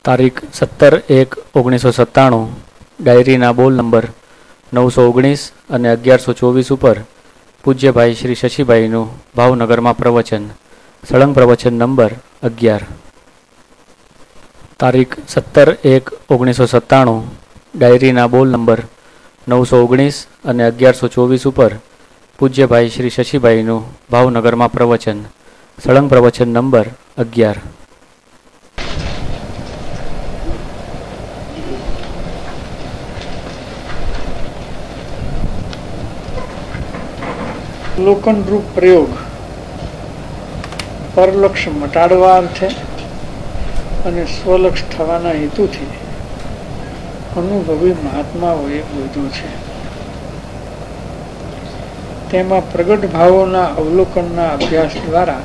તારીખ 17/1/1997 ડાયરીના બોલ નંબર 919 અને 1124 ઉપર પૂજ્યભાઈ શ્રી શશીભાઈનું ભાવનગરમાં પ્રવચન. સળંગ પ્રવચન નંબર 11. તારીખ 17/1/1997 ડાયરીના બોલ નંબર 919 અને 1124 ઉપર પૂજ્યભાઈ શ્રી શશીભાઈનું ભાવનગરમાં પ્રવચન. સળંગ પ્રવચન નંબર 11. અવલોકનરૂપ પ્રયોગ પરલક્ષ મટાડવા અર્થે અને સ્વલક્ષ થવાના હેતુથી અનુભવી મહાત્માઓએ બોધ્યો છે. તેમાં પ્રગટ ભાવોના અવલોકનના અભ્યાસ દ્વારા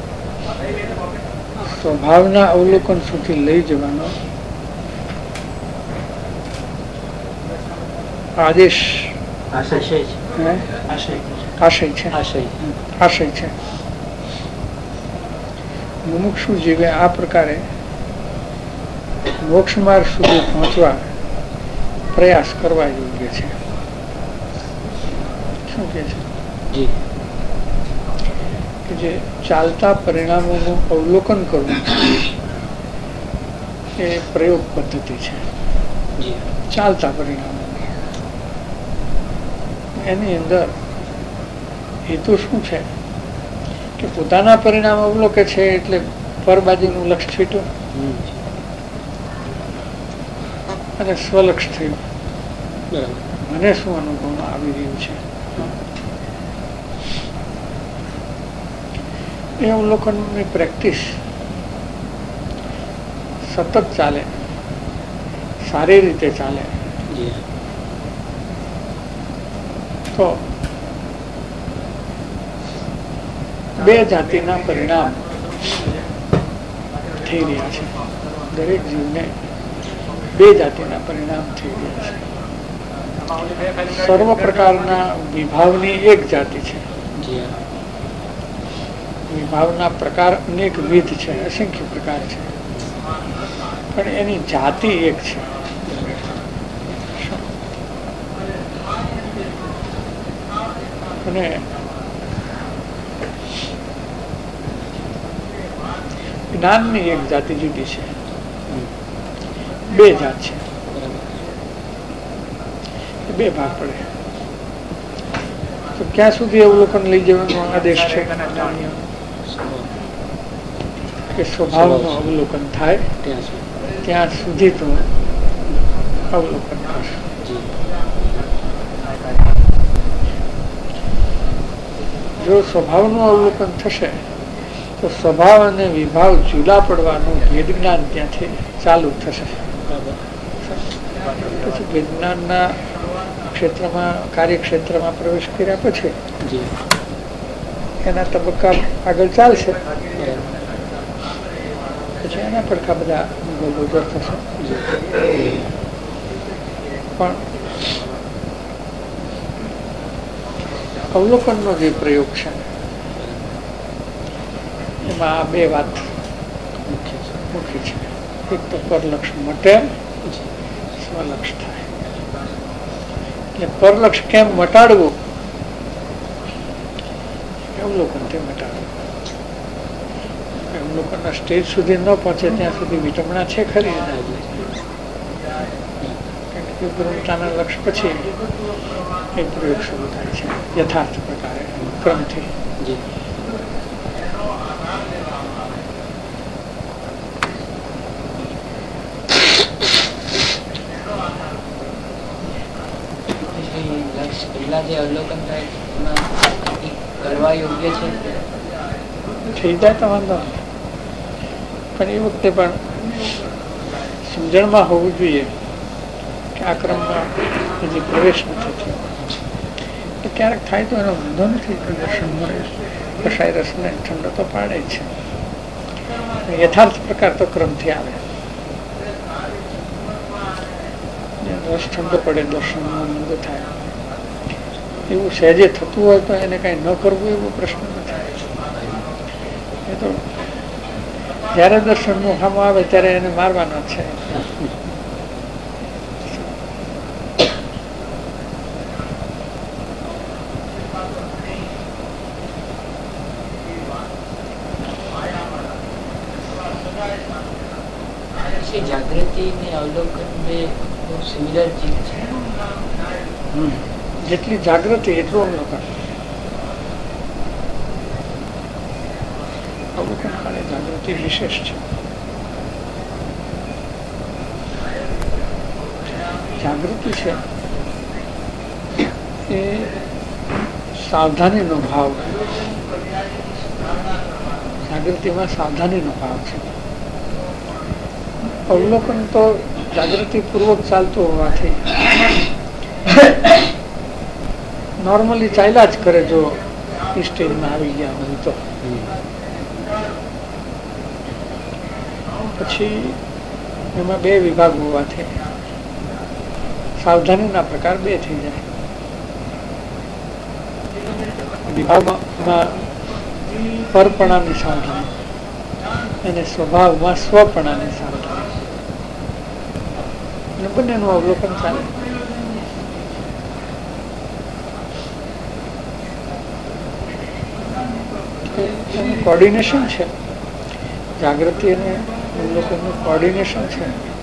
સ્વભાવના અવલોકન સુધી લઈ જવાનો આદેશ આશય છે. મુમુક્ષુ જીવે આ પ્રકારે મોક્ષ માર્ગ સુધી પહોંચવા પ્રયાસ કરવા યોગ્ય છે. શું કે છે કે જે ચાલતા પરિણામોનું અવલોકન કરવું એ પ્રયોગ પદ્ધતિ છે. ચાલતા પરિણામો એની અંદર હેતુ શું છે કે પોતાના પરિણામ અવલોકે છે એટલે પરબાજુનું લક્ષ છૂટ્યું અને સ્વલક્ષ થયું. મને શું અનુભવમાં આવી રહ્યું છે એ અવલોકનની પ્રેક્ટિસ સતત ચાલે, સારી રીતે ચાલે તો બે જાતિના પરિણામ થઈ રહ્યા છે. દરેક જીવને બે જાતિના પરિણામ થઈ રહ્યા છે. સર્વ પ્રકારના વિભાવની એક જાતિ છે. વિભાવના પ્રકાર અનેકવિધ છે, અસંખ્ય પ્રકાર છે, પણ એની જાતિ એક છે. અને જ્ઞાનની એક જાતિ જુદી છે. બે જાત છે, બે ભાગ પડે. તો ક્યાં સુધી અવલોકન લઈ જવાનો આદેશ છે કે સ્વભાવનું અવલોકન થાય ત્યાં સુધી તો અવલોકન કરશે. જો સ્વભાવનું અવલોકન થશે તો સ્વભાવ અને વિભાવ જુદા પડવાનું ભેદ જ્ઞાન ત્યાંથી ચાલુ થશે. પછી ભેદ જ્ઞાનના ક્ષેત્રમાં, કાર્યક્ષેત્રમાં પ્રવેશ કર્યા પછી એના તબક્કા આગળ ચાલશે. પછી એના પડખા બધા ગોચર થશે. પણ અવલોકનનો જે પ્રયોગ છે એમાં આ બે વાત મુખ્ય છે. એક તો પરલક્ષ મટે, સ્વલક્ષ થાય. એટલે પરલક્ષ કેમ મટાડવું, અવલોકનથી મટાડવું. અવલોકનના સ્ટેજ સુધી ન પહોંચે ત્યાં સુધી વિટમણા છે ખરી. ઉગ્રતાના લક્ષ પછી એ પ્રયોગ શરૂ થાય છે યથાર્થ પ્રકારે, ક્રમથી. પહેલા જે અવલોકન થાય કરવા યોગ્ય છે થઈ જાય તો વાંધો નહીં, પણ એ વખતે પણ સમજણમાં હોવું જોઈએ કે આ ક્રમમાં હજી પ્રવેશ નથી થયો. તો ક્યારેક થાય તો એનો વાંધો નથી. દર્શન મળે, કસાય રસને ઠંડો તો પાડે છે. યથાર્થ પ્રકાર તો ક્રમથી આવે. રસ ઠંડો પડે, દર્શનમાં મંદ થાય, એવું સહેજે થતું હોય તો એને કઈ ન કરવું એવો પ્રશ્ન નથી. એ તો જયારે દર્શન નું સામું આવે ત્યારે એને મારવાનો છે. જાગૃતિ ને અવલોકન બે સિમિલર ચીજ છે. જેટલી જાગૃતિ એટલું અવલોકન. અવલોકન કાળે જાગૃતિ વિશેષ છે. જાગૃતિ છે એ સાવધાનીનો ભાવ. જાગૃતિમાં સાવધાનીનો ભાવ છે. અવલોકન તો જાગૃતિ પૂર્વક ચાલતું હોવાથી નોર્મલી ચાલ્યા જ કરે જો એ સ્ટેજમાં આવી ગયા હોય તો. પછી એમાં બે વિભાગ હોવાથી સાવધાનીના પ્રકાર બે થઈ જાય. વિભાગમાં પરપણાની સાવધાની અને સ્વભાવમાં સ્વપણાની સાવધાની, બંનેનું અવલોકન ચાલે. કોર્ડિનેશન છે જાગૃતિ અને અવલોકનનું કોર્ડિનેશન છે.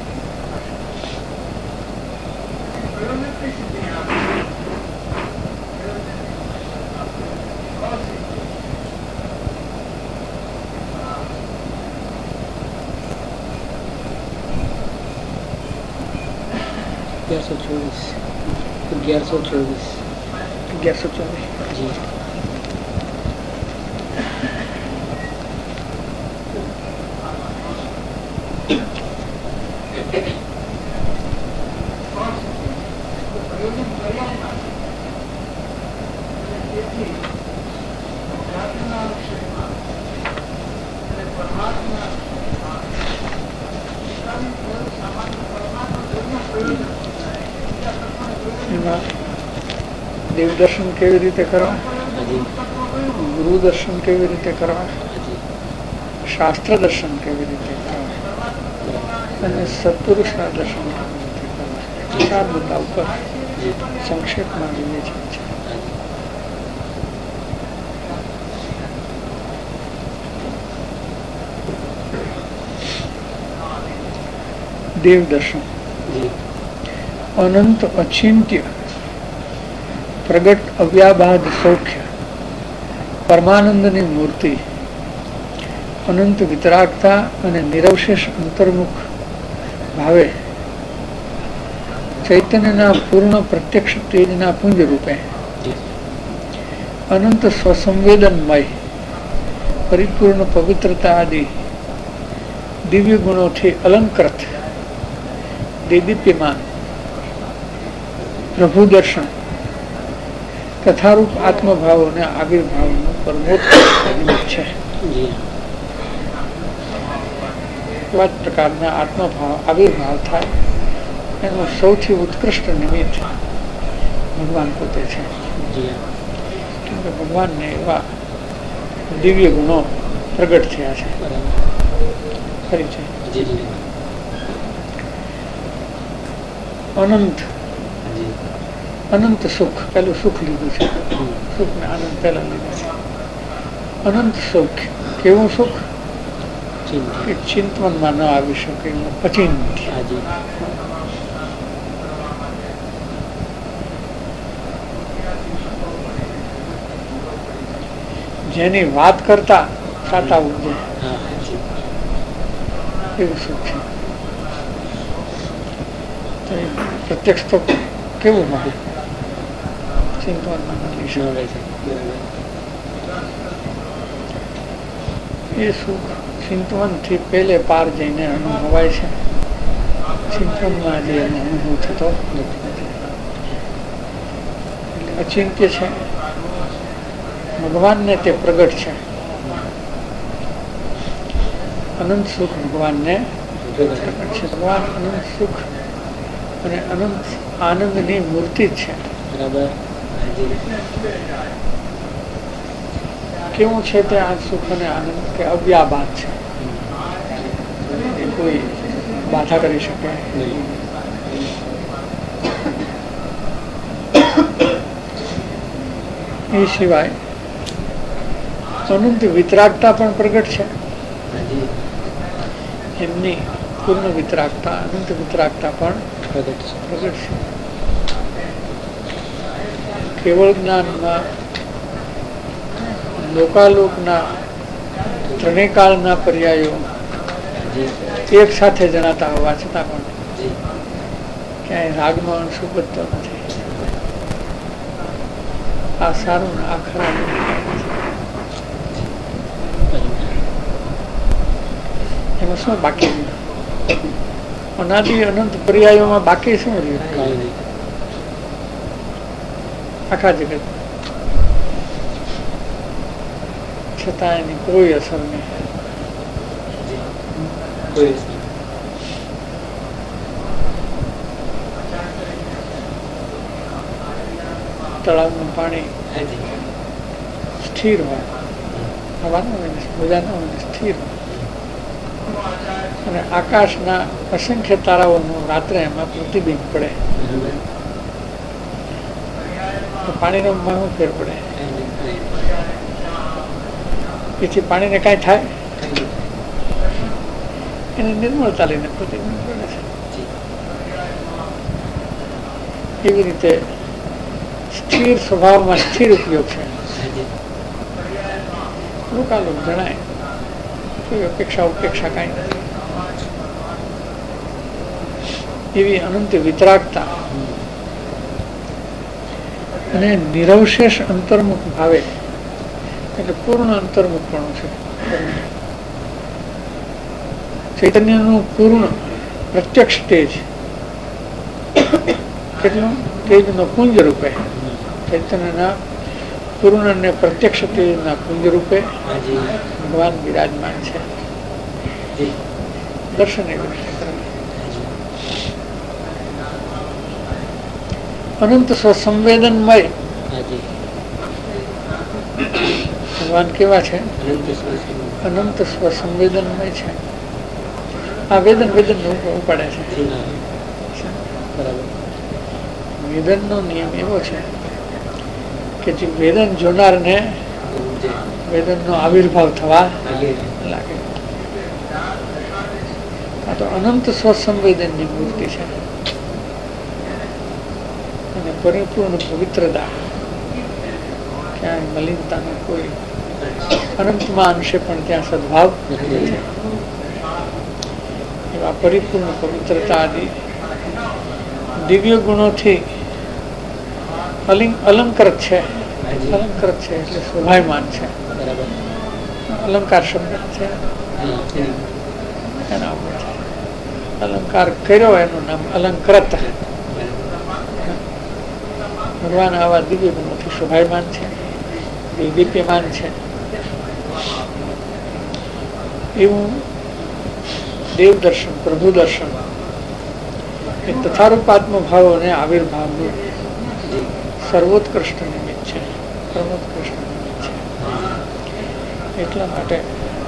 અગિયારસો ચોવીસ જી. દેવ દર્શન કેવી રીતે કરવા, ગુરુ દર્શન કેવી રીતે કરવા, શાસ્ત્ર દર્શન કેવી રીતે કરવા અને સત્પુરુષના દર્શન કેવી રીતે કરવા, ચાર મુદ્દા ઉપર સંક્ષેપમાં વિવેચન છે. દેવ દર્શન અનંત અચિંત્ય પ્રગટ અવ્યાબાદ સૌખ્ય પરમાનંદની મૂર્તિ, અનંત વિતરાગતા અને નિરવશેષ અંતર્મુખ ભાવે ચૈતન્યના પૂર્ણ પ્રત્યક્ષ તેજના પુંજ રૂપે અનંત સ્વસંવેદનમય પરિપૂર્ણ પવિત્રતા આદિ દિવ્ય ગુણોથી અલંકૃત દેદીપ્યમાન પ્રભુ દર્શન તથારૂપ આત્મભાવ અને આવિર્ભાવનું પરમોત્તમ છે. એવા જ પ્રકારના આત્મભાવ આવિર્ભાવ થાય એનું સૌથી ઉત્કૃષ્ટ નિમિત્ત ભગવાન પોતે છે. કેમકે ભગવાનને એવા દિવ્ય ગુણો પ્રગટ થયા છે. ખરી છે. અનંત સુખ, પેલું સુખ લીધું છે, સુખ ને આનંદ પેલા લીધું છે. અનંત સુખ કેવું સુખ કે ચિંતવનમાં ન આવી શકે એવું અચિંત્ય. જેની વાત કરતા સાતા ઉપજે એવું સુખ છે. પ્રત્યક્ષ તો કેવું મળે ચિંતવનમાં નથી શકે. એ સુખ ચિંતવનથી પહેલે પાર જઈને અનુભવાય છે. ચિંતવનમાં જે એનો અનુભવ થતો નથી. એટલે અચિંત્ય છે. ભગવાનને તે પ્રગટ છે. અનંત સુખ ભગવાનને પ્રગટ છે. ભગવાન અનંત સુખ અને અનંત આનંદની મૂર્તિ જ છે. કેવું છે તે આ સુખ અને આનંદ કે અવ્યાબાદ છે. કોઈ બાધા કરી શકે. એ સિવાય અનંત વિતરાગતા પણ પ્રગટ છે. એમની પૂર્ણ વિતરાગતા, અનંત વિતરાગતા પણ પ્રગટ છે. કેવળ જ્ઞાનમાં લોકાલોકના ત્રણેય કાળના પર્યાયો એક સાથે જણાતા હોવા છતાં પણ ક્યાંય રાગમાં અંશ ઉપજતો નથી. આ સારું ને આ ખરાબ. એમાં શું બાકી રહ્યું? અનાદિ અનંત પર્યાયોમાં બાકી શું રહ્યું? આખા જગત છતાં એની કોઈ અસર નહીં. તળાવનું પાણી સ્થિર હોય, હવાનું હોય, બધાનું હોય, સ્થિર હોય. અને આકાશના અસંખ્ય તારાઓનું રાત્રે એમાં પ્રતિબિંબ પડે. પાણીનો શું ફેર પડે? એથી પાણીને કાંઈ થાય? એને નિર્મળતા લઈને પ્રતિબિંબ પડે છે. એવી રીતે સ્થિર સ્વભાવમાં સ્થિર ઉપયોગ છે. લોકાલોક જણાય, કોઈ અપેક્ષા ઉપેક્ષા કાંઈ નથી. એવી અનંત વિતરાગતા અને નિરવશેષ અંતર્મુખ ભાવે, એટલે પૂર્ણ અંતર્મુખપણું છે. ચૈતન્યનું પૂર્ણ પ્રત્યક્ષ તેજ, કેટલું તેજનો પુંજ રૂપે, ચૈતન્યના પૂર્ણ અને પ્રત્યક્ષ તેજના પુંજ રૂપે ભગવાન બિરાજમાન છે. દર્શન એવી રીતે કરે. અનંત સ્વસંવેદનમય ભગવાન કેવા છે? અનંત સ્વસંવેદનમય છે. આ વેદન ઉપાડે છે. વેદનનો નિયમ એવો છે કે જે વેદન જોનારને વેદનનો આવિર્ભાવ થવા લાગે. આ તો અનંત સ્વસંવેદનની મૂર્તિ છે. અને પરિપૂર્ણ પવિત્રતા, ક્યાંય મલિનતાનો કોઈ, અનંતમાં અંશે પણ ત્યાં સદભાવ નથી. એવા પરિપૂર્ણ પવિત્રતા આદિ દિવ્ય ગુણોથી અલંકૃત છે. અલંકૃત છે એટલે શોભાયમાન છે. અલંકાર શબ્દ છે એના ઉપર અલંકાર કર્યો, એનું નામ અલંકૃત. ભગવાન આવા દિવ્ય ગુણોથી શોભાયમાન છે, દીપ્યમાન છે. એવું દેવ દર્શન, પ્રભુ દર્શન એ તથારૂપાત્મ ભાવ અને આવિર્ભાવનું સર્વોત્કૃષ્ટ નિમિત્ત છે. સર્વોત્કૃષ્ટ નિમિત્ત છે. એટલા માટે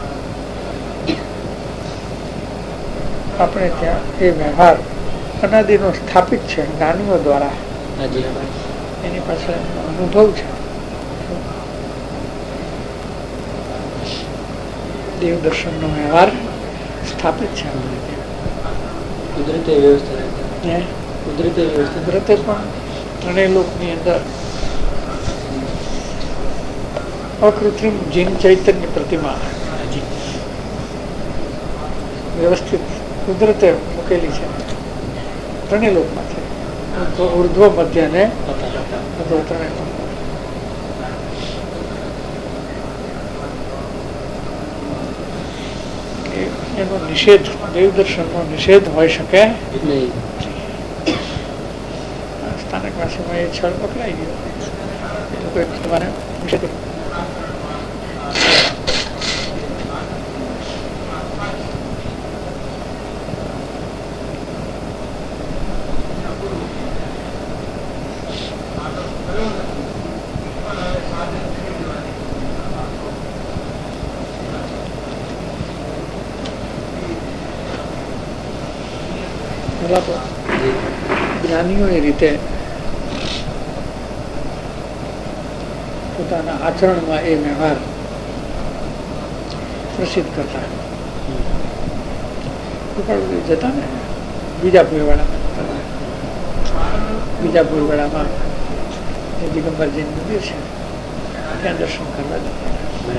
આપણે ત્યાં એ વ્યવહાર અનાદિનો સ્થાપિત છે જ્ઞાનીઓ દ્વારા. એની પાસે અનુભવ છે. દેવ દર્શનનો વ્યવહાર સ્થાપિત છે. કુદરતે પણ ત્રણેય લોકની અંદર અકૃત્રિમ જીન ચૈતન્ય પ્રતિમા વ્યવસ્થિત કુદરતે મૂકેલી છે. ત્રણેય લોકમાં છે. ઉર્ધ્વ, મધ્ય અને ત્રણેય લોક. એનો નિષેધ, દેવ દર્શનનો નિષેધ હોઈ શકે નહીં. સ્થાનક વાસીમાં એ છળ પકડાઈ ગયો. એ લોકો તમારે નિષેધ પેલા તો જ્ઞાનીઓ એ રીતે પોતાના આચરણમાં એ વ્યવહાર પ્રસિદ્ધ કરતા. જતા ને બીજાપુર વાળામાં દિગંબરજી મંદિર છે, ત્યાં દર્શન કરવા જતા.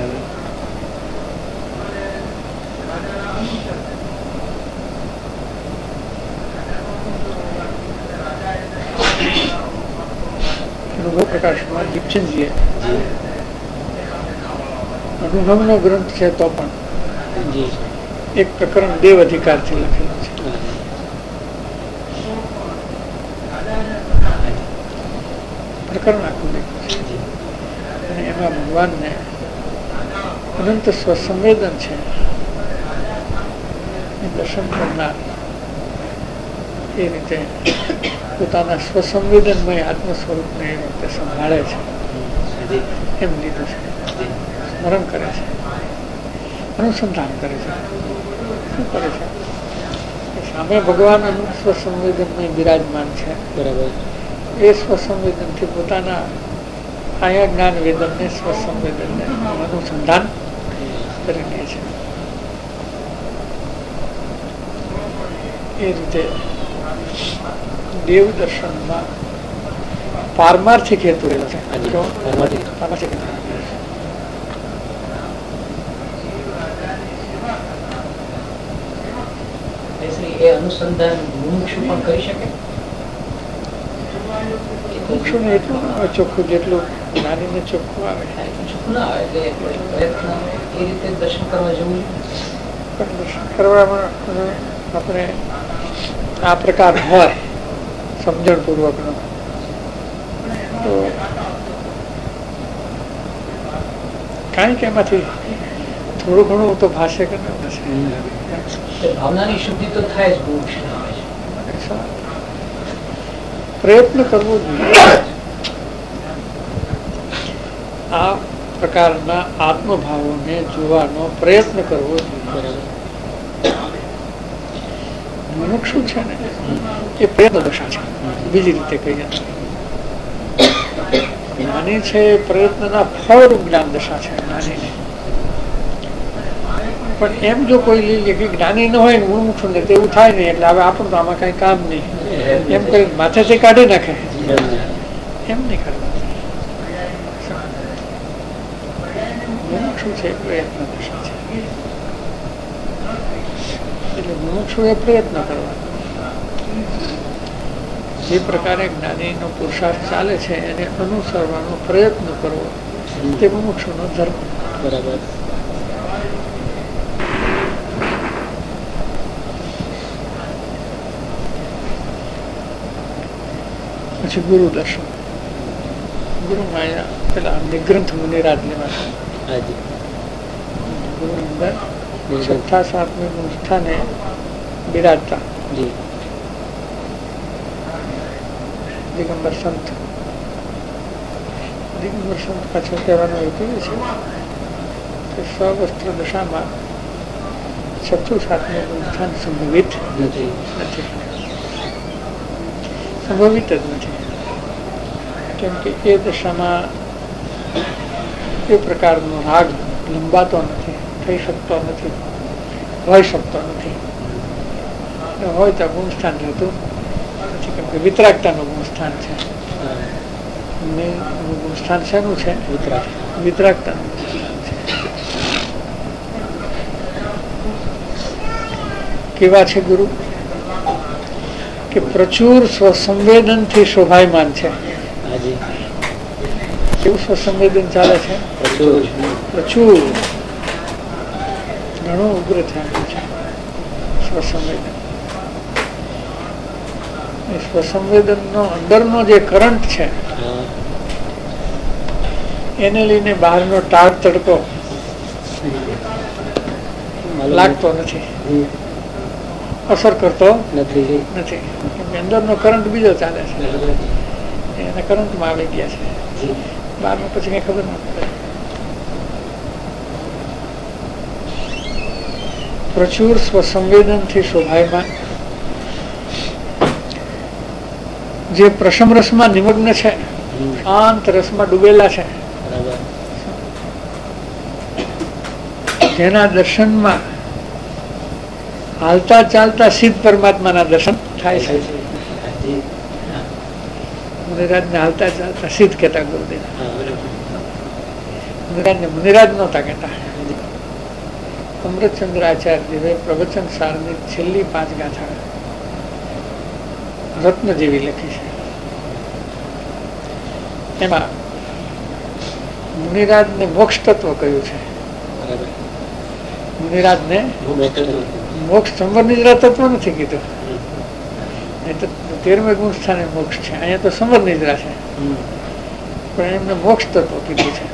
અનુભવ પ્રકાશમાં દીપચંદજીએ અનુભવનો ગ્રંથ છે તો પણ એક પ્રકરણ દેવ અધિકારથી લખેલું છે. પ્રકરણ આખું લખ્યું છે અને એમાં ભગવાનને અનંત સ્વસંવેદન છે એ દર્શન કરનાર એ રીતે પોતાના સ્વસંવેદનમય આત્મ સ્વરૂપને એ રીતે સંભાળે છે, એમ લીધું છે. સ્મરણ કરે છે, અનુસંધાન કરે છે. શું કરે છે? સામે ભગવાન સ્વસંવેદનમય બિરાજમાન છે. બરાબર. એ સ્વસંવેદનથી પોતાના આયા જ્ઞાન વેદનને સ્વસંવેદનને અનુસંધાન કરી લે છે. એ રીતે દેવ દર્શનમાં પારમાર્થિક હેતુ રહેલો છે. એ અનુસંધાન મુમુક્ષુ પણ કરી શકે? મુમુક્ષુને એટલું ના આવે ચોખ્ખું જેટલું જ્ઞાનીને ચોખ્ખું આવે. ચોખ્ખું ના આવે એટલે પ્રયત્ન એ રીતે દર્શન કરવા જવું. પણ દર્શન કરવામાં આપણે આ પ્રકાર હોય સમજણ પૂર્વકનો તો કાંઈક એમાંથી થોડું ઘણું તો ભાષે કે ના ભાષે. ભાવનાની શુદ્ધિ તો થાય જ. પ્રયત્ન કરવો જોઈએ. આ પ્રકારના આત્મભાવોને જોવાનો પ્રયત્ન કરવો જોઈએ. મુમુક્ષુ છે ને એ પ્રયત્ન દશા છે, બીજી રીતે કહીએ. જ્ઞાની છે એ પ્રયત્નના ફળરૂપ જ્ઞાન દશા છે જ્ઞાનીને. પણ એમ જો કોઈ લઈ લે કે જ્ઞાની ન હોય ને મુમુક્ષુ ને તેવું થાય નહીં એટલે હવે આપણું તો આમાં કઈ કામ નહીં એમ કરી માથેથી કાઢી નાખે, એમ નહીં કરવાનું. મુમુક્ષુ છે પ્રયત્ન દશા છે. એટલે મુમુક્ષુ એ પ્રયત્ન કરવાનો. જે પ્રકારે જ્ઞાનીનો પુરુષાર્થ ચાલે છે એને અનુસરવાનો પ્રયત્ન કરવો તે મુમુક્ષુનો ધર્મ. બરાબર. પછી ગુરુ દર્શન. ગુરુ માયા પેલા નિગ્રંથ મુનિરાજ લેવા ગુરુ અંદર છઠ્ઠા સાતમી સંસ્થાને બિરાજતા દિગંબર સંત. દિગંબર સંત પાછળ કહેવાનો હેતુ એ છે કે સ્વવસ્ત્ર દશામાં છઠ્ઠું સાતમું સંસ્થાન સંભવિત નથી, સંભવિત જ નથી. કેમ કે એ દશામાં એ પ્રકારનો રાગ લંબાતો નથી, થઈ શકતો નથી, હોઈ શકતો નથી. હોય તો ગુણસ્થાન રહેતું નથી. કેમ કે વિતરાગતાનું ગુણસ્થાન છે. ગુણસ્થાન શેનું છે? વિતરાગતાનું ગુણસ્થાન છે. કેવા છે ગુરુ? કે પ્રચુર સ્વસંવેદન થી શોભાયમાન છે. કેવું સ્વસંવેદન ચાલે છે? પ્રચુર, ઘણું ઉગ્ર થયેલું છે સ્વસંવેદન. સ્વસંવેદન નો અંદરનો જે કરંટ છે એને લઈને બહારનો ટાળ તડકો લાગતો નથી, અસર કરતો નથી. અંદરનો કરંટ બીજો ચાલે છે, એના કરંટમાં આવી ગયા છે. બહારનો પછી કઈ ખબર ના પડે. પ્રચુર સ્વસંવેદન થી શોભાયમાન જે પ્રસમ રસમાં નિમગ્ન છે, શાંત રસમાં ડૂબેલા છે, જેના દર્શનમાં હાલતા ચાલતા સિદ્ધ પરમાત્માના દર્શન થાય છે. મુનિરાજ ને હાલતા ચાલતા સિદ્ધ કહેતા ગુરુદેવ. મુનિરાજ ને મુનિરાજ નહોતા કહેતા. અમૃતચંદ્ર આચાર્ય પ્રવચન સારની છેલ્લી 5 ગાથા રત્ન જેવી લખી છે. એમાં મુનિરાજ ને મોક્ષ તત્વ કહ્યું છે. મુનિરાજ ને મોક્ષ સંવર નિદ્રા તત્વ નથી કીધું. 13મે ગુણ સ્થાને મોક્ષ છે, અહીંયા તો સંવર નિદ્રા છે, પણ એમને મોક્ષ તત્વ કીધું છે.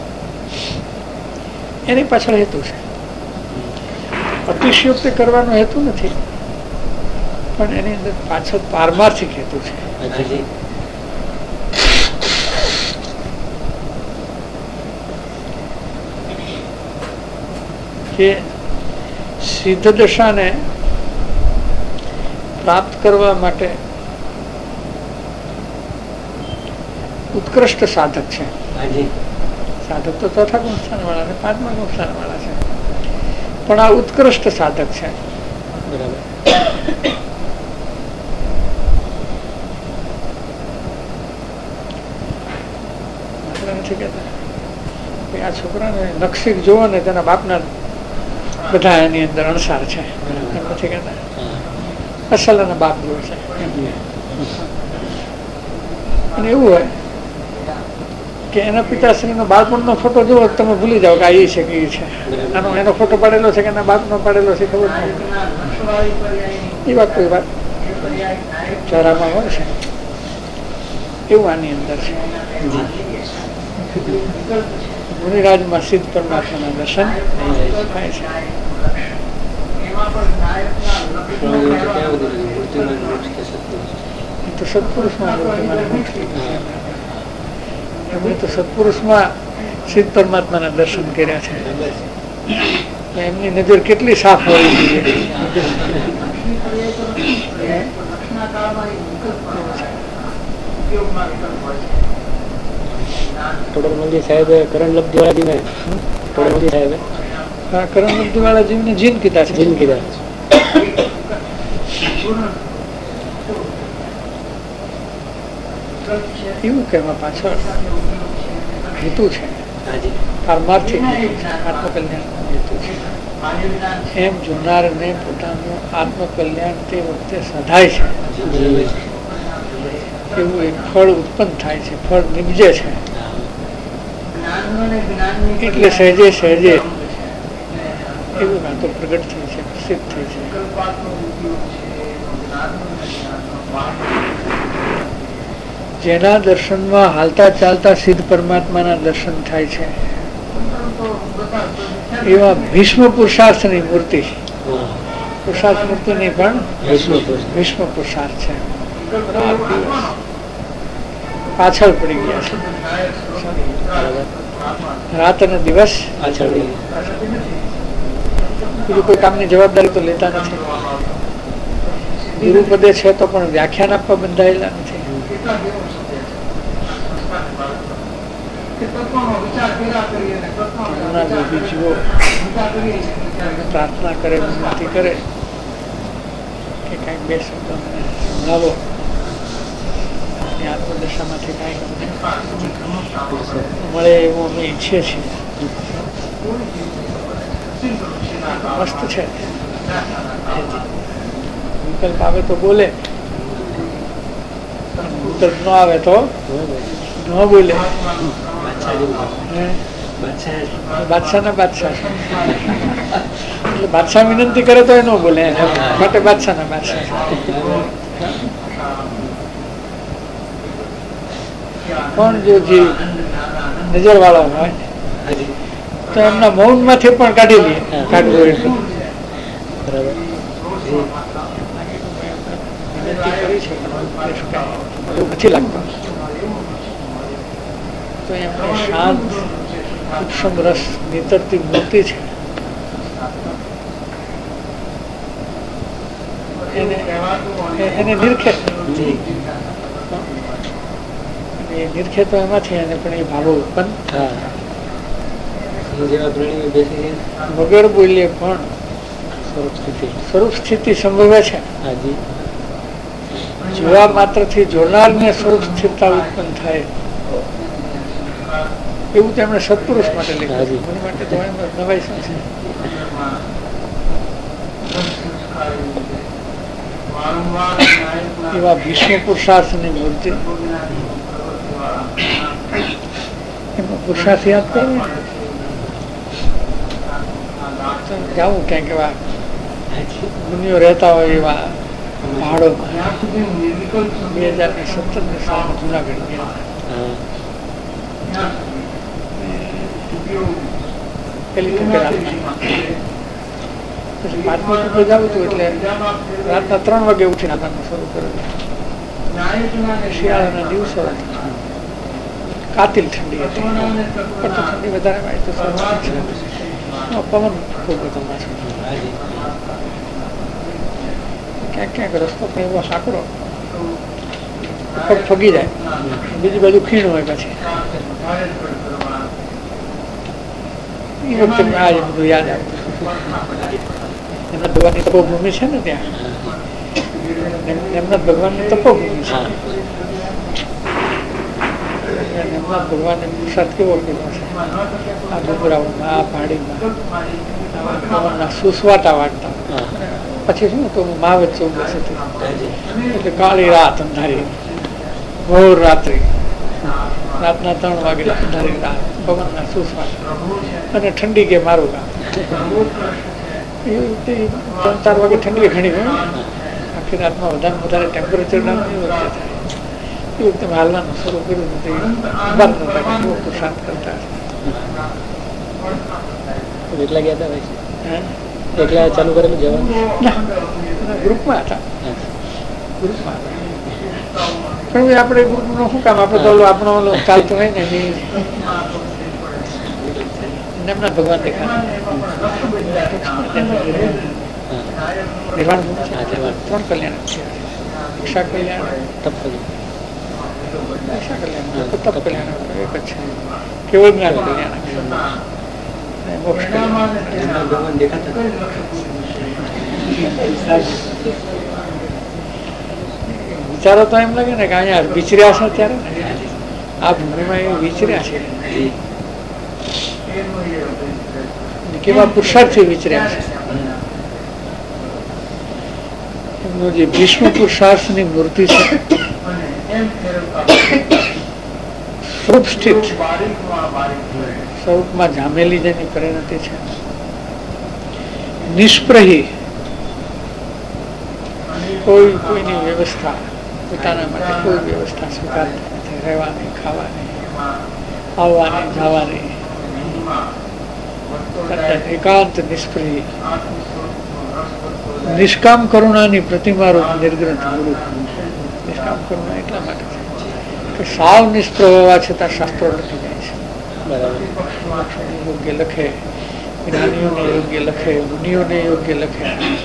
એની પાછળ હેતુ છે. અતિશયોક્તિ કરવાનો હેતુ નથી, પણ એની અંદર પાછળ પારમાર્થિક હેતુ છે. કે સિદ્ધ દશાને પ્રાપ્ત કરવા માટે ઉત્કૃષ્ટ સાધક છે. સાધક તો ચોથા ગુણ સ્થાન વાળા ને 5મા ગુણ સ્થાન વાળા છે, પણ આ ઉત્કૃષ્ટ સાધક છે. નથી કહેતા આ છોકરાને નક્ષિક જોવો ને તેના બાપના બધા એની અંદર અણસાર છે, એમ નથી કહેતા. અસલ એના બાપ જોવે છે. અને એવું હોય કે એના પિતાશ્રીનો બાળપણનો ફોટો જુઓ તમે ભૂલી જાઓ કે આ એ છે કે એ છે. આનો એનો ફોટો પાડેલો છે કે એના બાપનો પાડેલો છે ખબર નહીં. એ વાત કોઈ વાત ચારામાં હોય છે એવું આની અંદર છે. મુનિરાજમાં સિદ્ધ પરમાત્માના દર્શન થાય છે. તો સત્પુરુષમાં એમણે તો સત્પુરુષમાં સિદ્ધ પરમાત્માના દર્શન કર્યા છે. એમની નજર કેટલી સાફ હોવી જોઈએ. ટોડરમલજી સાહેબે કરણલબ્ધિ વાળા જીવને ટોડરમલજી સાહેબે કરણલબ્ધિ વાળા જીવને જીન કીધા છે. જીન કીધા એવું કહેવા પાછળ હેતુ છે, પારમાર્થિક આત્મકલ્યાણ હેતુ છે. એમ જોનારને પોતાનું આત્મકલ્યાણ તે વખતે સધાય છે. એવું એક ફળ ઉત્પન્ન થાય છે, ફળ નિપજે છે. એટલે સહેજે સહેજે એવું વાતો પ્રગટ થઈ છે, સિદ્ધ થઈ છે. જેના દર્શનમાં હાલતા ચાલતા સિદ્ધ પરમાત્માના દર્શન થાય છે એવા ભીષ્મ પુરુષાર્થની મૂર્તિ, પુરુષાર્થ મૂર્તિની પણ ભીષ્મ પુરુષાર્થ છે. પાછળ પડી ગયા છે. રાત અને દિવસ બીજું કોઈ કામની જવાબદારી તો લેતા નથી. ગુરુપદે છે તો પણ વ્યાખ્યાન આપવા બંધાયેલા નથી. પ્રાર્થના કરે, વિનંતી કરે કે કઈક 2 શબ્દો મને સંભળાવો. આત્મદશામાંથી કઈક મળે એવું અમે ઈચ્છીએ છીએ. મસ્ત છે. વિકલ્પ આવે તો બોલે, વિકલ્પ ન આવે તો ન બોલે. બાદશાહ ના બાદશાહ એટલે બાદશાહ વિનંતી કરે તો એ ન બોલે, માટે બાદશાહ ના બાદશાહ. પણ જો જીવ નજર વાળો હોય તો એમના મૌન માંથી પણ કાઢી લઈએ. કાઢવું એટલું વિનંતી કરી છે નથી લાગતો. તો એમને શાંત સૂક્ષ્મ રસ નીતરતી મૂર્તિ છે. એને નિરખે એ નિરખે તો એમાંથી એને પણ એ ભાવો ઉત્પન્ન વગર બોલીએ પણ સ્વરૂપ સ્થિતિ સંભવે છે. જોવા માત્ર થી જોનાર ને સ્વરૂપ સ્થિરતા ઉત્પન્ન થાય એવું તેમણે સત્પુરુષ માટે લખ્યું. મને માટે તો નવાઈ શું છે. એવા ભીષ્મ પુરુષાર્થની મૂર્તિ એમાં પુરુષાર્થ યાદ કરવો જવું ક્યાંક એવા મુનિઓ રહેતા હોય એવા પહાડોમાં 2017 સાલમાં જુનાગઢ ગયા પેલી પછી 5મી ટુકડે જવું હતું એટલે રાતના 3 વાગે ઉઠીને આવવાનું શરૂ કરેલું. શિયાળાના દિવસો કાતિલ ઠંડી હતી પણ તો ઠંડી વધારે વાય તો પવન ખૂબ હતો પાછો. ક્યાંક ક્યાંક રસ્તો પણ એવો સાંકડો પગ ફગી જાય, બીજી બાજુ ખીણ હોય. પછી એ વખતે આ બધું યાદ આવતું. એમના ભગવાનની તપોભૂમિ છે ને ત્યાં, એમના ભગવાનની તપોભૂમિ છે. એમના ભગવાનને પુરુષાર્થ કેવો કર્યો છે આ ડુંગરાઓમાં, આ પહાડીમાં સુસવાટા વાટતા. પછી શું તો મહાવત ચૌદસ હતી એટલે કાળી રાત અંધારી, ઘોર રાત્રિ, રાતના 3 વાગે અંધારી રાત, પવનના સુસવાટા અને ઠંડી કે મારું ગામ. એ વખતે 3-4 વાગે ઠંડી ઘણી હોય, આખી રાતમાં વધારે ટેમ્પરેચર ના એ વખતે થાય. એ વખતે હાલવાનું શરૂ કર્યું નથી, પુરુષાર્થ કરતા. એકલા ગયા હતા ભાઈ? એકલા ચાલુ કરેલું જવાનું? ગ્રુપમાં હતા. ગ્રુપમાં હતા પણ આપણે ગ્રુપનો શું કામ, આપણે તો આપણો ચાલતો હોય ને એમના ભગવાન દેખાય. 3 કલ્યાણ છે, ઈક્ષા કલ્યાણ, તપ કલ્યાણ એક જ છે, કેવળ જ્ઞાન કલ્યાણ, મોક્ષ ભગવાન દેખાતા. વિચારો તો એમ લાગે ને કે અહીંયા વિચર્યા છે ત્યારે આ ભૂમિમાં એ વિચર્યા છે, કેવા પુરુષાર્થથી વિચર્યા છે. એમનો જે ભીષ્મ પુરુષાર્થની મૂર્તિ છે સ્વરૂપ સ્થિત, સ્વરૂપમાં જામેલી જેની પરિણતિ છે, નિષ્પ્રહી, કોઈની વ્યવસ્થા, પોતાના માટે કોઈ વ્યવસ્થા સ્વીકારતા નથી, રહેવાની, ખાવાની, આવવાની, જવાની, એકાંત નિષ્પ્રહી, નિષ્કામ કરુણાની પ્રતિમારૂપ નિર્ગ્રંથ ગુરુ. નિષ્કામ કરુણા એટલા માટે છે કે સાવ નિષ્પ્રહ હોવા છતાં શાસ્ત્રો લખી જાય છે. યોગ્ય લખે, જ્ઞાનીઓને યોગ્ય લખે, મુનિઓને યોગ્ય લખે.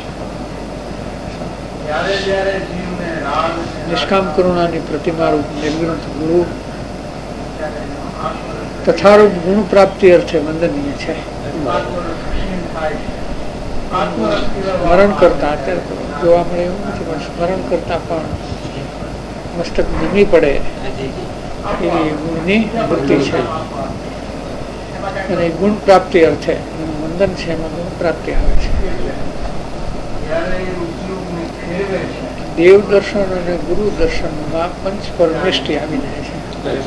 નિષ્કામ કરુણાની પ્રતિમારૂપ નિર્ગ્રંથ ગુરુ તથારૂપ ગુણ પ્રાપ્તિ અર્થે વંદનીય છે. સ્મરણ કરતા અત્યારે જોવા મળે એવું નથી, પણ સ્મરણ કરતા પણ મસ્તક નમી પડે એવી ગુણની વૃત્તિ છે. અને ગુણ પ્રાપ્તિ અર્થે વંદન છે, એમાં ગુણ પ્રાપ્તિ આવે છે. દેવ દર્શન અને ગુરુ દર્શનમાં પંચ પરમેષ્ટિ આવી જાય છે.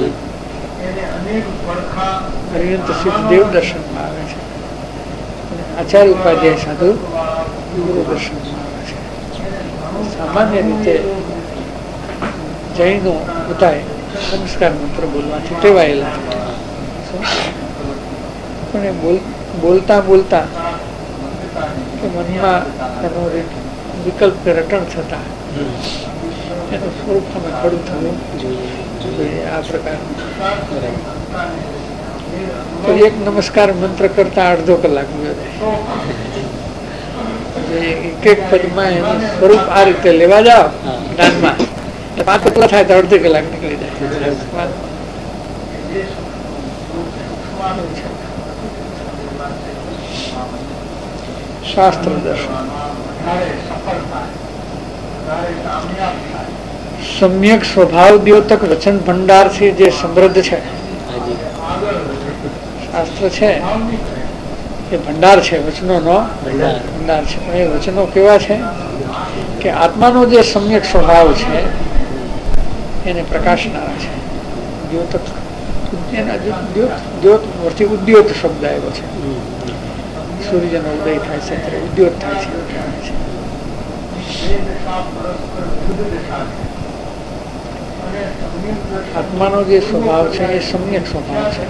અર્યંત સિદ્ધ દેવ દર્શનમાં આવે છે, આચાર્ય ઉપાધ્યાય સાધુ ગુરુ દર્શનમાં આવે છે. સામાન્ય રીતે જૈનો બધાય નમસ્કાર મંત્ર બોલવાથી ટેવાયેલા છે, પણ એ બોલતા બોલતા કે મનમાં એનો વિકલ્પ રટણ થતા એનું સ્વરૂપ તમે ખડું થવું જોઈએ. આ પ્રકારનું તો એક નમસ્કાર મંત્ર કરતા અડધો કલાક એક એક પદમાં એનું સ્વરૂપ આ રીતે લેવા જાઓ જ્ઞાનમાં, 5 પૂરા થાય તો અડધી કલાક નીકળી જાય. શાસ્ત્ર દર્શન સમ્યક સ્વભાવ દ્યોતક વચન ભંડાર થી જે સમૃદ્ધ છે. શાસ્ત્ર છે એ ભંડાર છે, વચનો નો ભંડાર છે. પણ એ વચનો કેવા છે કે આત્માનો જે સમ્યક સ્વભાવ છે એને પ્રકાશનારા છે. દ્યોતક દ્યોત વરથી ઉદ્યોત શબ્દ આવ્યો છે. સૂર્યનો ઉદય થાય છે ત્યારે ઉદ્યોત થાય છે. આત્માનો જે સ્વભાવ છે એ સમ્યક સ્વભાવ છે.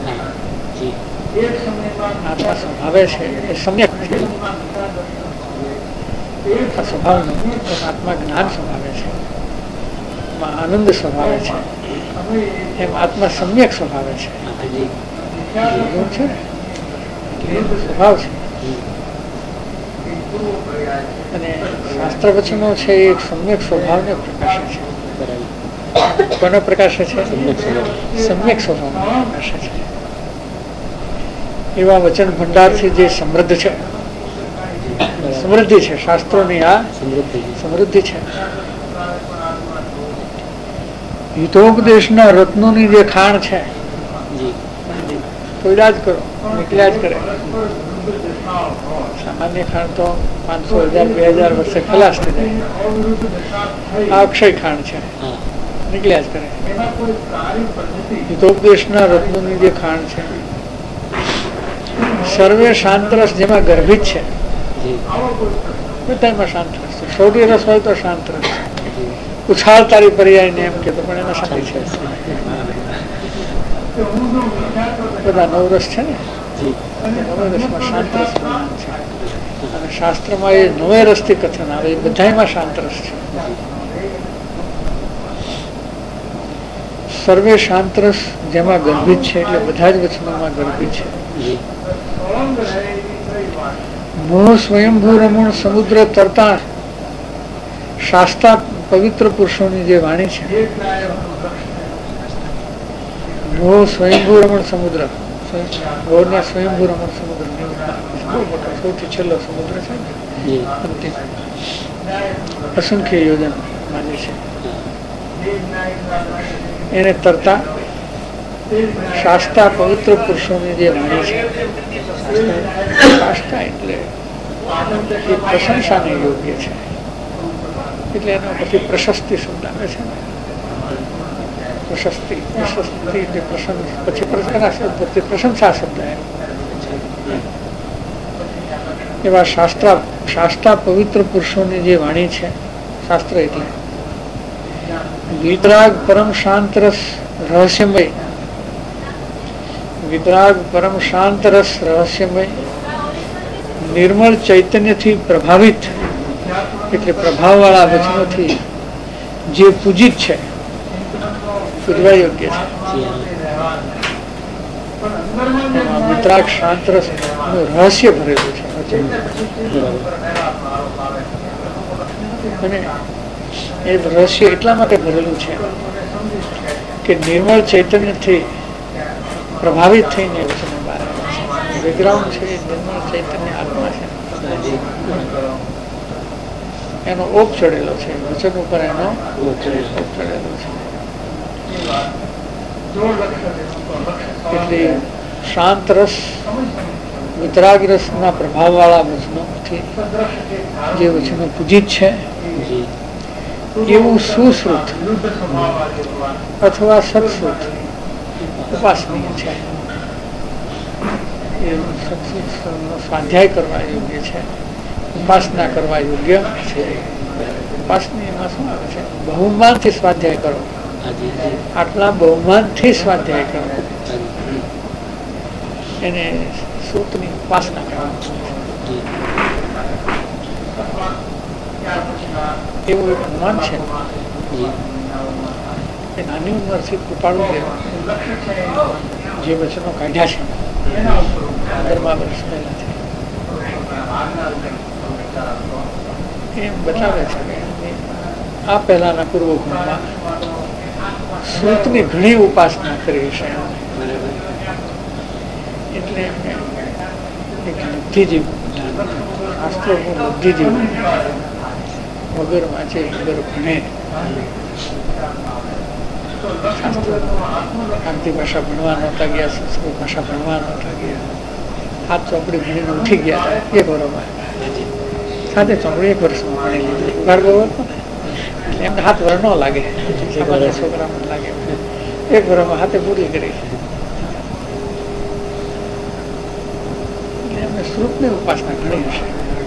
આત્મા સ્વભાવે છે એ સમ્યક છે. આ સ્વભાવનો આત્મા જ્ઞાન સ્વભાવે છે, આનંદ સ્વભાવે છે, એમ આત્મા સમ્યક સ્વભાવે છે. સ્વભાવ છે. અને શાસ્ત્ર વચનો છે એ સમ્યક સ્વભાવને પ્રકાશે છે. કોને પ્રકાશે છે? સમ્યક સ્વભાવ પ્રકાશે છે. એવા વચન ભંડારથી જે સમૃદ્ધ છે, સમૃદ્ધિ છે શાસ્ત્રોની, આ સમૃદ્ધિ છે. હિતોપદેશના રત્નોની જે ખાણ છે કોયડા જ કરો, નીકળ્યા જ કરે. સામાન્ય ખાણ તો 500, 1000, 2000 વર્ષે ખલાસ થઈ જાય. આ અક્ષય ખાણ છે, નીકળ્યા જ કરે. હિતોપદેશના રત્નોની જે ખાણ છે સર્વે શાંતરસ, જેમાં ગર્ભિત છે બધામાં શાંત રસ છે. સૌથી રસ હોય તો શાંત રસ છે. ઉછાળ તારી પર્યાય ને એમ કેતો પણ એમાં શાંતિ છે. બધા નવરસ છે ને, નવરસમાં શાંત રસ છે. અને શાસ્ત્રમાં એ નવે રસથી કથન આવે, એ બધામાં શાંત રસ છે. સર્વે શાંત રસ જેમાં ગર્ભિત છે, એટલે બધા જ વચનોમાં ગર્ભિત છે. મોહ સ્વયંભૂ રમણ સમુદ્ર તરતા શાસ્તા પવિત્ર પુરુષોની જે વાણી છે. મોહ સ્વયંભૂ રમણ સમુદ્ર, મોહના સ્વયંભૂ રમણ સમુદ્ર બહુ મોટો, સૌથી છેલ્લો સમુદ્ર છે ને, અંતિમ અસંખ્ય યોજન માને છે. એને તરતા શાસ્તા પવિત્ર પુરુષોની જે વાણી છે. શાસ્તા એટલે એ પ્રશંસાને યોગ્ય છે, એટલે એનો પછી પ્રશસ્તિ શબ્દ આવે છે ને. પ્રશસ્તિ એટલે પછી પ્રશંસા શબ્દ એવા શાસ્ત્રા પવિત્ર પુરુષોની જે વાણી છે. શાસ્ત્ર એટલે વિતરાગ પરમ શાંત રસ રહસ્યમય, વિતરાગ પરમ શાંત રસ રહસ્યમય, નિર્મળ ચૈતન્યથી પ્રભાવિત, એટલે પ્રભાવ વાળા વચનોથી જે પૂજિત છે, પૂજવા યોગ્ય છે. એમાં વિતરાગ શાંત રસ નું રહસ્ય ભરેલું છે. અને એ રહસ્ય એટલા માટે ભરેલું છે કે નિર્મળ ચૈતન્યથી પ્રભાવિત થઈને વચનો બહાર આવે છે. બેકગ્રાઉન્ડ છે એ નિર્મળ ચૈતન્ય આત્મા છે, એનો ઓપ ચડેલો છે વચન ઉપર, એનો ઓપ ચડેલો છે. એટલે શાંત રસ, વિતરાગ રસ ના પ્રભાવ વાળા વચનોથી જે વચનો પૂજિત છે એવું સુશ્રુત અથવા સત્શ્રુત ઉપાસનીય છે. એ સ્વાધ્યાય કરવા યોગ્ય છે, ઉપાસના કરવા યોગ્ય છે. ઉપાસનીયમાં શું આવે છે? બહુમાનથી સ્વાધ્યાય કરો, આટલા બહુમાનથી સ્વાધ્યાય કરો, એને સૂતની ઉપાસના કરવાની. એવું એક અનુમાન છે. નાની ઉંમરથી કૃપાળુ જે વચનો કાઢ્યા છે 15 વર્ષ પહેલાથી, એમ બતાવે છે કે આ પહેલાના પૂર્વભૂમિમાં સૂતની ઘણી ઉપાસના કરી છે. એટલે એમને એક બુદ્ધિજીવી શાસ્ત્રોનું બુદ્ધિજીવી વગર વાંચે વગર ભણે શાંતિ ભાષા ભણવા નહોતા ગયા, સંસ્કૃત ભાષા ભણવા નહોતા ગયા, હાથ ચોપડી ભણીને ઉઠી ગયા હતા 1 વર્ષમાં. સાથે ચોપડી 1 વર્ષમાં ભણી લીધી. ભાર્ગવ હતો ને એટલે એમને 7 વર્ષ ન લાગે, છોકરામાં લાગે. 1 વર્ષમાં હાથે પૂરી કરી. એટલે એમને શ્રુતની ઉપાસના ઘણી હશે.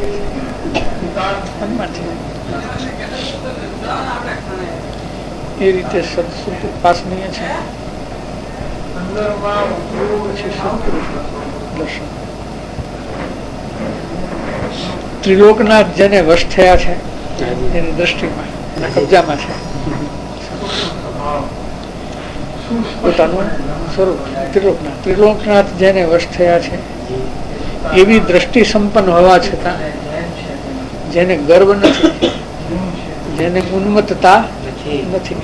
એ રીતે સત્સુખ ઉપાસનીય છે. પછી સત્પુરુષ દર્શન, ત્રિલોકનાથ જેને વશ થયા છે એની દ્રષ્ટિમાં, એના કબજામાં છે પોતાનું સ્વરૂપ. ત્રિલોકનાથ જેને વશ થયા છે એવી દ્રષ્ટિ સંપન્ન હોવા છતાં જેને ગર્વ નથી, જેને ઉન્મત્તતા નથી,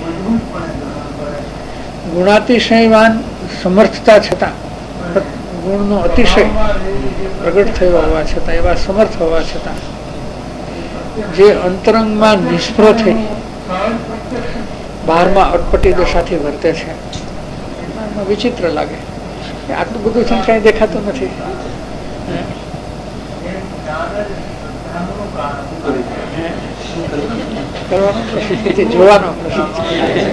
ગુણાતિશયવાન સમર્થતા છતાં, ગુણનો અતિશય પ્રગટ થયો હોવા છતાં, એવા સમર્થ હોવા છતાં જે અંતરંગમાં નિષ્ફળ થઈ બહારમાં અટપટી દશાથી વર્તે છે, એમાં વિચિત્ર લાગે કે આટલું બધું છે કઈ દેખાતું નથી. કરવાનો પ્રશ્ન નથી, જોવાનો પ્રશ્ન છે.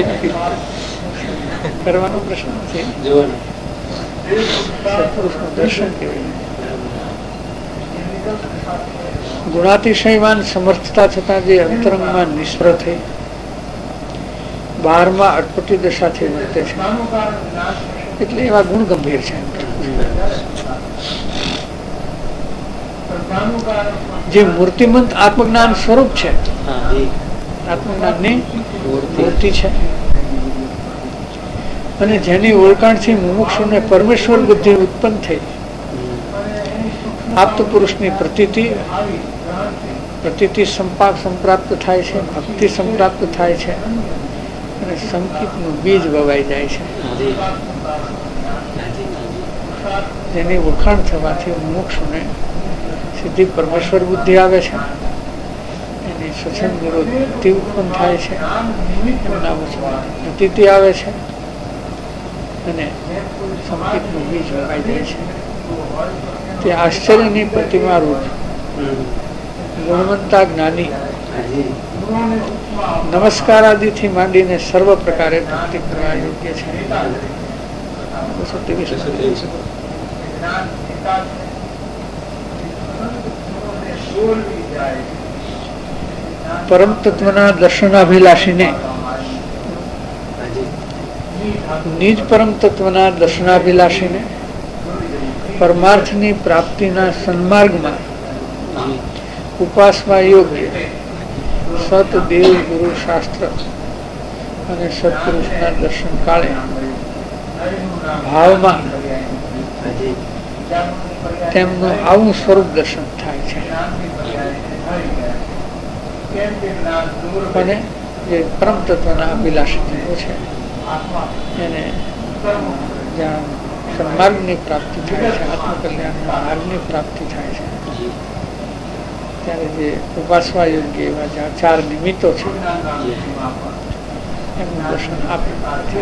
કરવાનો પ્રશ્ન નથી, સત્પુરુષનું દર્શન કેવું. ગુણાતિશયવાન સમર્થતા છતાં જે અંતરંગમાં નિષ્ફળ થઈ બહારમાં અટપટી દશાથી વર્તે છે, એટલે એવા ગુણ ગંભીર છે. જે મૂર્તિમંત આત્મજ્ઞાન સ્વરૂપ છે, આત્મજ્ઞાનની મૂર્તિ છે, અને જેની ઓળખાણથી મુમુક્ષુને પરમેશ્વર બુદ્ધિ ઉત્પન્ન થઈ આપ્ત પુરુષની પ્રતીતિ સંપ્રાપ્ત થાય છે, ભક્તિ સંપ્રાપ્ત થાય છે, અને સંકિતનું બીજ વવાઈ જાય છે. જેની ઓળખાણ થવાથી મુમુક્ષુને સીધી પરમેશ્વર બુદ્ધિ આવે છે, એની સત્સંગ નિવૃત્તિ ઉત્પન્ન થાય છે, એમના પ્રતીતિ આવે છે, અને સંકિતનું બીજ વવાઈ જાય છે. તે આશ્ચર્યની પ્રતિમા રૂપ ગુણવંતા જ્ઞાની નમસ્કાર આદિથી માંડીને સર્વ પ્રકારે ભક્તિ કરવા યોગ્ય છે. પરમ તત્વના દર્શનાભિલાષીને નિજ પરમ તત્વના દર્શનાભિલાષીને પરમાર્થની પ્રાપ્તિના સન્માર્ગમાં ઉપાસવા યોગ્ય સત દેવ ગુરુ શાસ્ત્ર અને સત્પુરુષના દર્શન કાળે ભાવમાં તેમનું આવું સ્વરૂપ દર્શન થાય છે. અને જે પરમ તત્વના અભિલાષી છે એને જ્યાં સન્માર્ગની પ્રાપ્તિ થાય છે, આત્મકલ્યાણના માર્ગની પ્રાપ્તિ થાય છે, ત્યારે જે ઉપાસવા યોગ્ય એવા જ્યાં 4 નિમિત્તો છે એમનું દર્શન આપે થાય છે.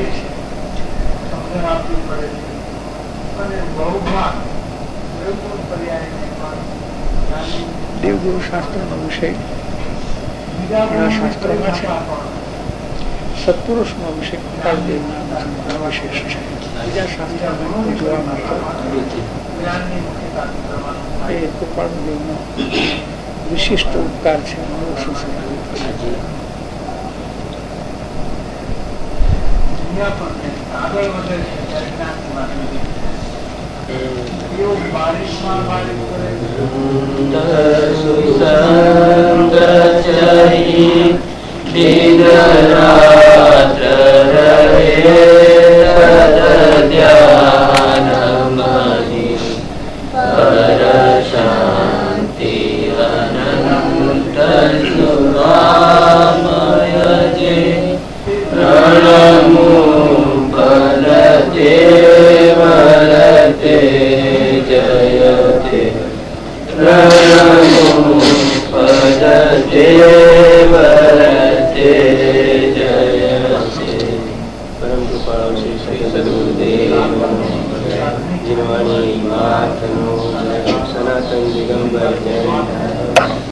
દેવગુરુ શાસ્ત્રનો વિષય ઘણા શાસ્ત્રોમાં છે. સત્પુરુષનો વિષય કૃપાળદેવના વિશેષ છે. બીજા શાસ્ત્રોમાં જોવા મળતો એ કૃપાળદેવનો વિશિષ્ટ ઉપકાર છે. પરમ કૃપાળુ શ્રી સદગુરુદેવ જીનવાણી માતનો સનાતન દિગંબર જય